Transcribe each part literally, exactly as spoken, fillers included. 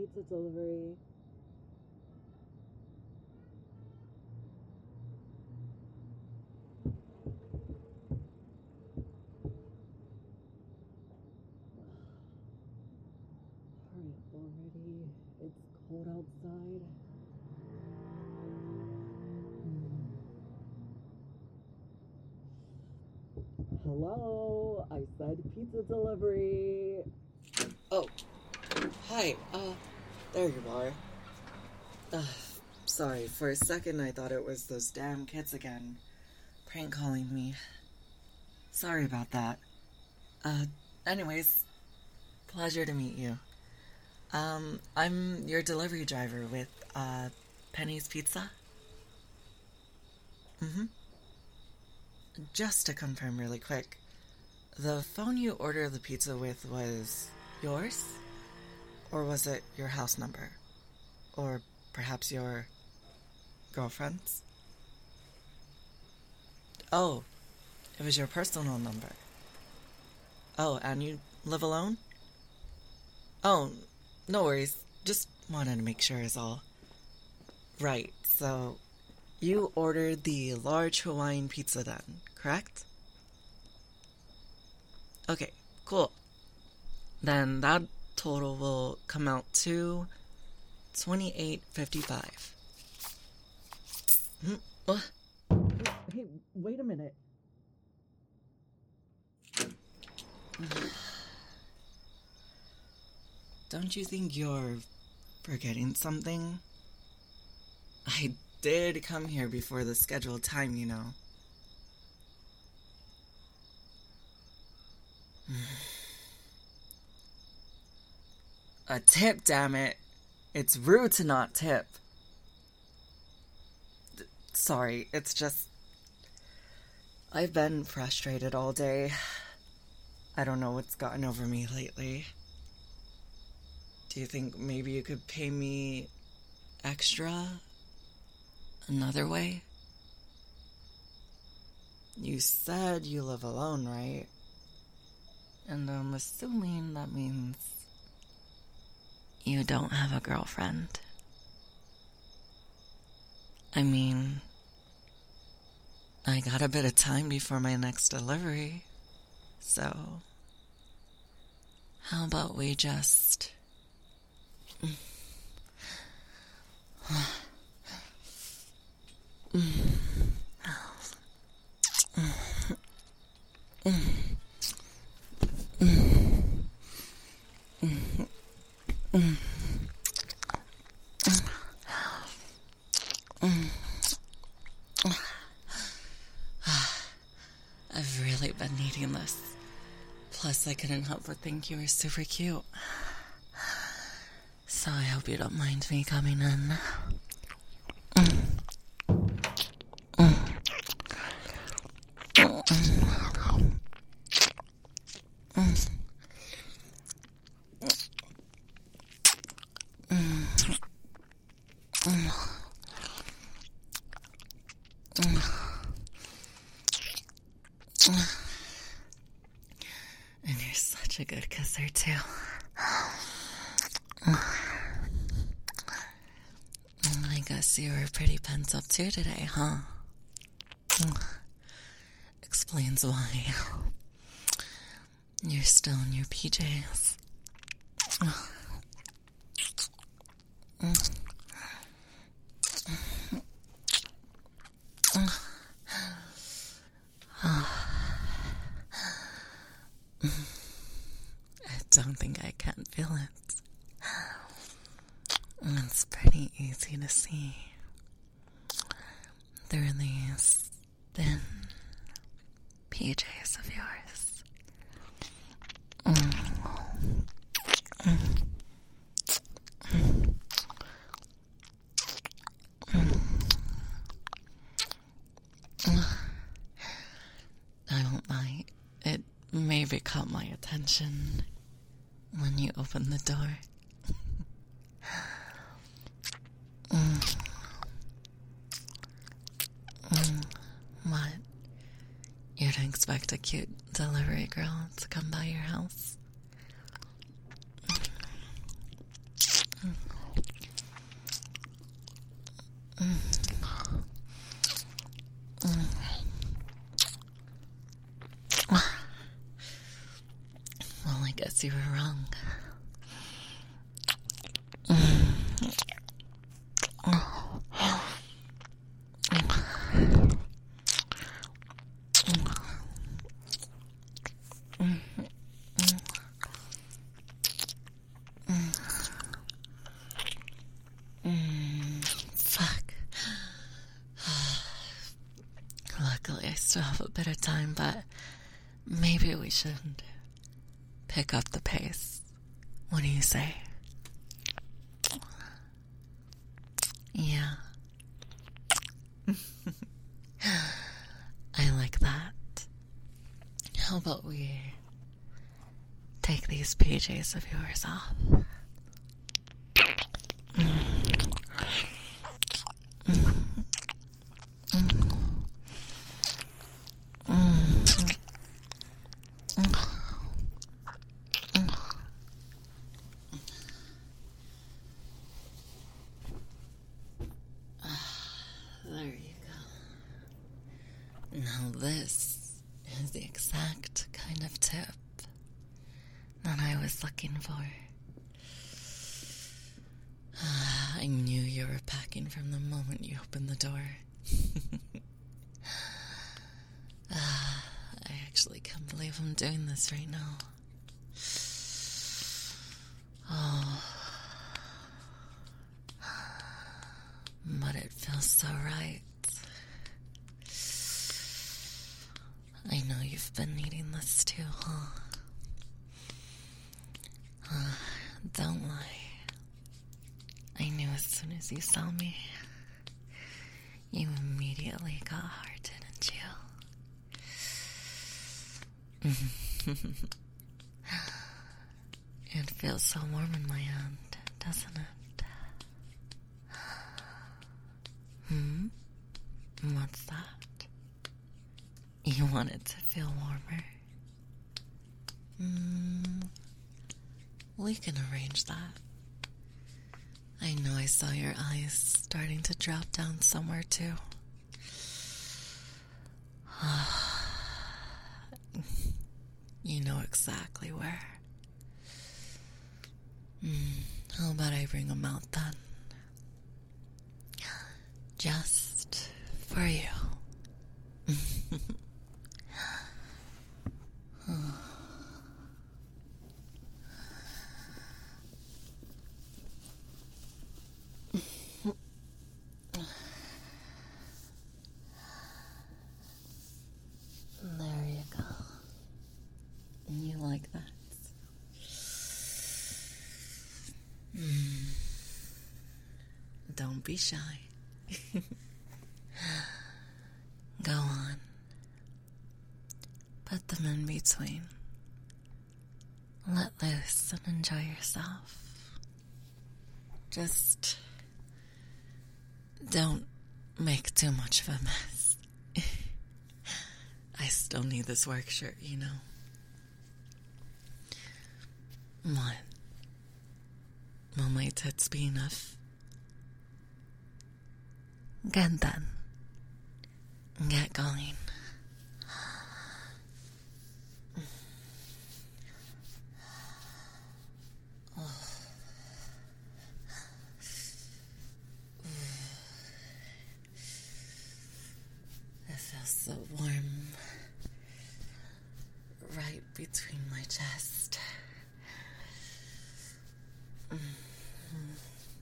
pizza delivery. Hurry up already. It's cold outside. Hello, I said pizza delivery. Oh, hi, uh, there you are. Uh, sorry, for a second I thought it was those damn kids again, prank calling me. Sorry about that. Uh, anyways, pleasure to meet you. Um, I'm your delivery driver with, uh, Penny's Pizza. Mm-hmm. Just to confirm really quick, the phone you ordered the pizza with was yours? Or was it your house number? Or perhaps your girlfriend's? Oh, it was your personal number. Oh, and you live alone? Oh, no worries. Just wanted to make sure is all. Right, so you ordered the large Hawaiian pizza then, correct? Okay, cool. Then that total will come out to twenty-eight fifty-five. Hmm, what? Hey, wait a minute. Don't you think you're forgetting something? I did come here before the scheduled time, you know. A tip, damn it. It's rude to not tip. D- sorry, it's just... I've been frustrated all day. I don't know what's gotten over me lately. Do you think maybe you could pay me extra? Another way? You said you live alone, right? And I'm assuming that means you don't have a girlfriend. I mean, I got a bit of time before my next delivery, so how about we just... I've really been needing this. Plus, I couldn't help but think you were super cute. So I hope you don't mind me coming in. And you're such a good kisser, too. I guess you were pretty pent up, too, today, huh? Explains why you're still in your P Js. I don't think I can feel it. It's pretty easy to see through these thin P Js of yours. I don't lie. It maybe caught my attention when you opened the door. mm. Mm. What? You'd expect a cute delivery girl to come by your house? Mm. Well, I guess you were wrong. Fuck. Luckily, I still have a bit of time, but maybe we should pick up the pace. What do you say? Yeah. I like that. How about we take these P Js of yours off? There you go. Now this is the exact kind of tip that I was looking for. I knew you were packing from the moment you opened the door. uh, I actually can't believe I'm doing this right now. Oh. But it feels so right. I know you've been needing this too, huh? Uh, don't lie. I knew as soon as you saw me, you immediately got hard, didn't you? It feels so warm in my hand, doesn't it? Hmm? What's that? You want it to feel warmer? Hmm. We can arrange that. I know I saw your eyes starting to drop down somewhere too. You know exactly where. Mm, how about I bring them out then? Just for you. There you go. You like that? Mm. Don't be shy. Go on. Put them in between. Let loose and enjoy yourself. Just don't make too much of a mess. I still need this work shirt, you know. What? Will my tits be enough? Good then. Get going. It feels so warm. Right between my chest. Mm-hmm.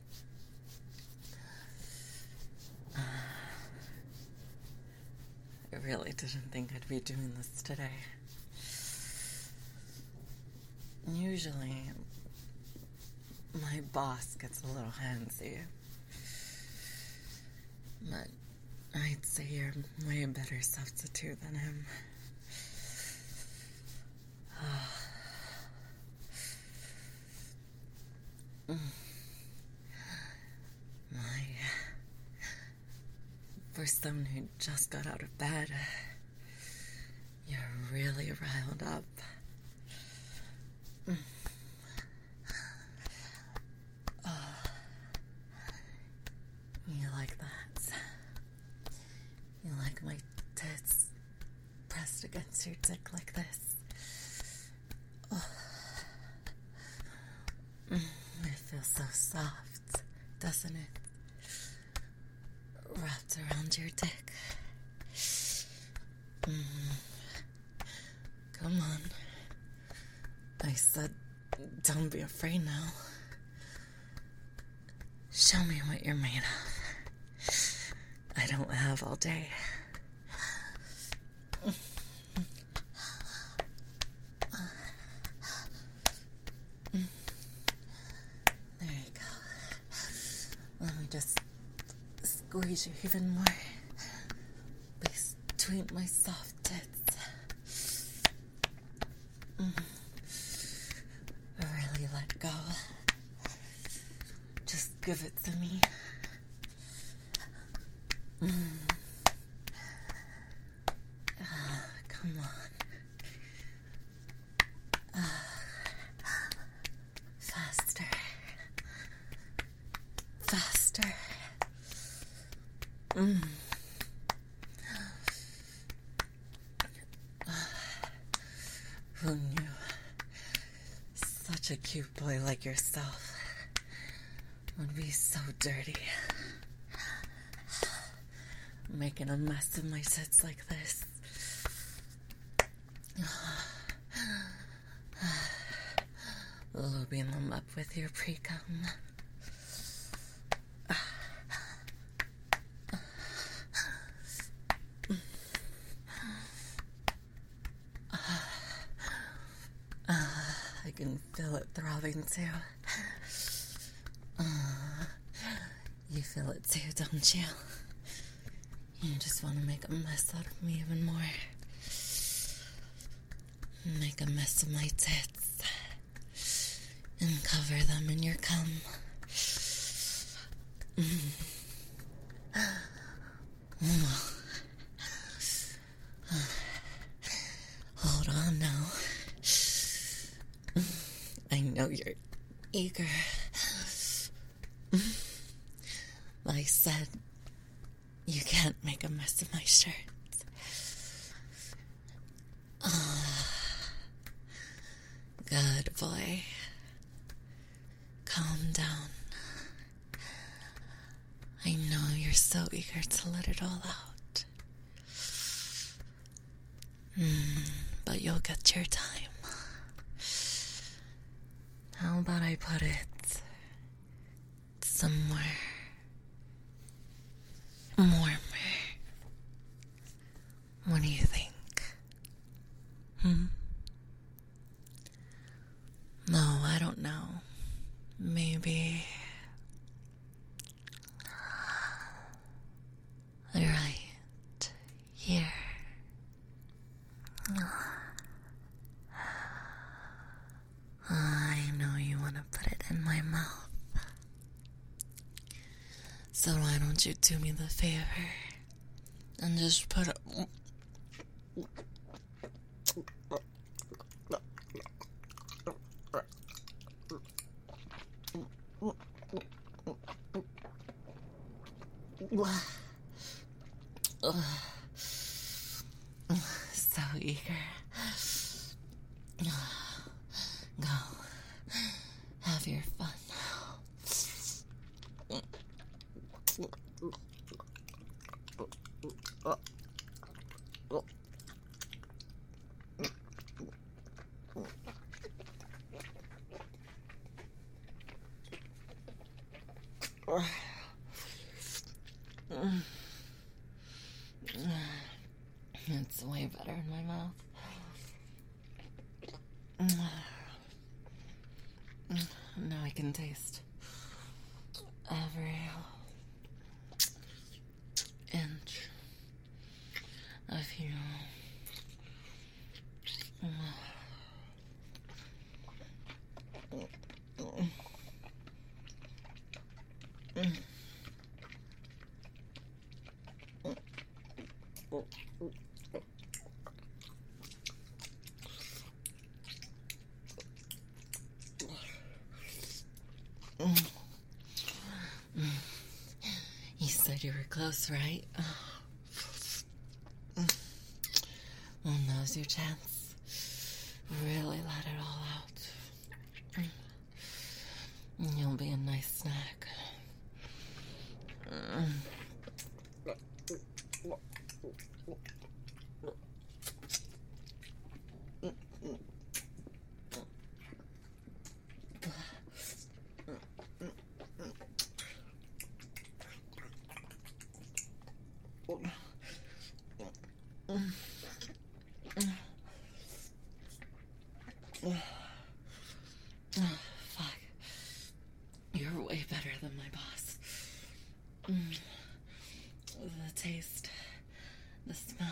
uh, I really didn't think I'd be doing this today. Usually, my boss gets a little handsy. But I'd say you're a way better substitute than him. My, for someone who just got out of bed, you're really riled up. Oh, you like that? that. You like my tits pressed against your dick like this? Oh. Mm, it feels so soft, doesn't it? Wrapped around your dick. Mm. Come on. I said, don't be afraid now. Show me what you're made of. I don't have all day. There you go. Let me just squeeze you even more between my soft tits. Mm. Really let go. Just give it to me. Mm. Ah, come on. Ah. Faster. Faster. Mm. Who knew? Such a cute boy like yourself would be so dirty. Making a mess of my tits like this. Lubing them up with your pre-cum. I can feel it throbbing too. Uh, you feel it too, don't you? You just want to make a mess out of me even more. Make a mess of my tits. And cover them in your cum. Mm. Mm. Hold on now. I know you're eager. I said you can't make a mess of my shirt. Oh, good boy. Calm down. I know you're so eager to let it all out. Mm, but you'll get your time. How about I put it somewhere warmer? What do you think? Hmm? No, I don't know. Maybe right here. I know you want to put it in my mouth. So why don't you do me the favor and just put it... So eager. Go. Have your fun. It's way better in my mouth. Now I can taste every inch of you. You said you were close, right? Well, now's your chance. Really let it all out. You'll be a nice snack. Fuck. You're way better than my boss. Mm. The taste, the smell.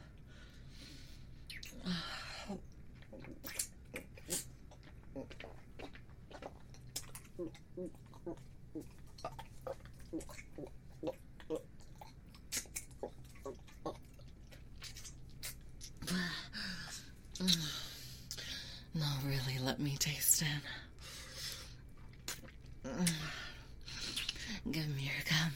No, really, let me taste it. Give me your gum.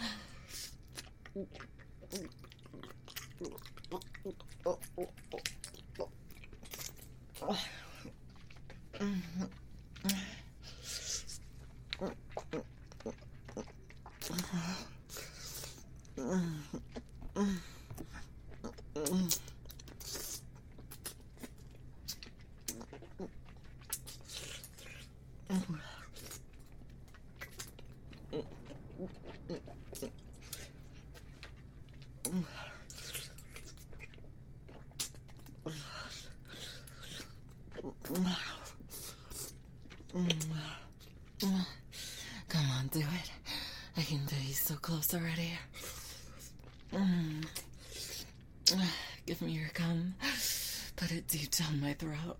Come on, do it. I can do you so close already. Mm. Give me your gum. Put it deep down my throat.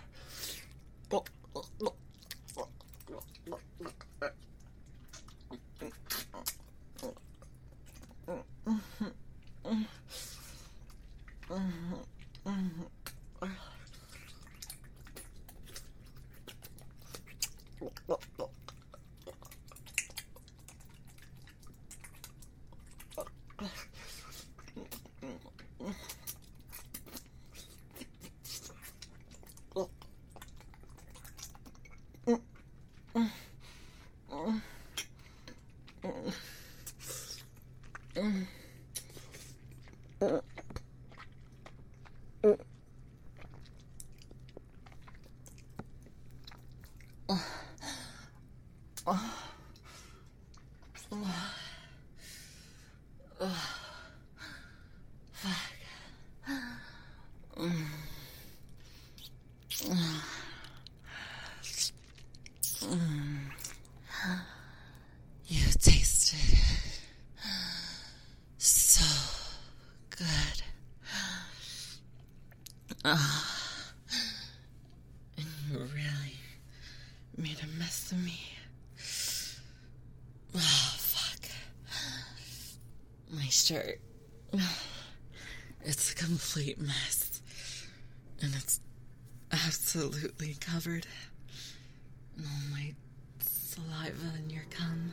You tasted so good. Oh, and you really made a mess of me. Oh, fuck. My shirt. It's a complete mess. And it's absolutely covered in all my saliva and your cum.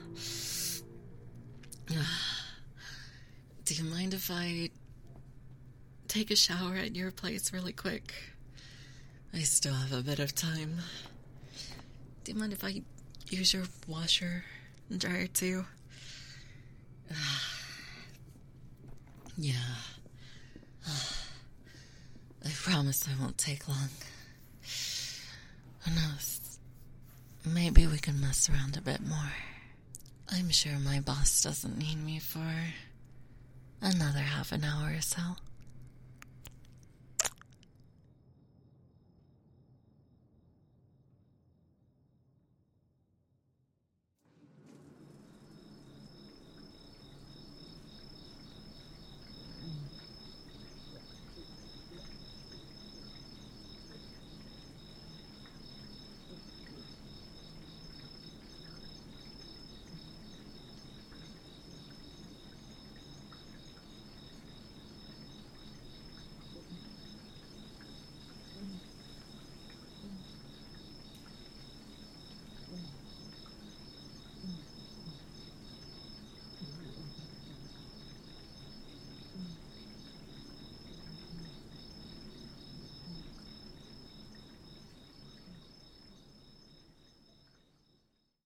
Do you mind if I take a shower at your place really quick? I still have a bit of time. Do you mind if I use your washer and dryer too? Yeah. I promise I won't take long. Who knows? Maybe we can mess around a bit more. I'm sure my boss doesn't need me for another half an hour or so.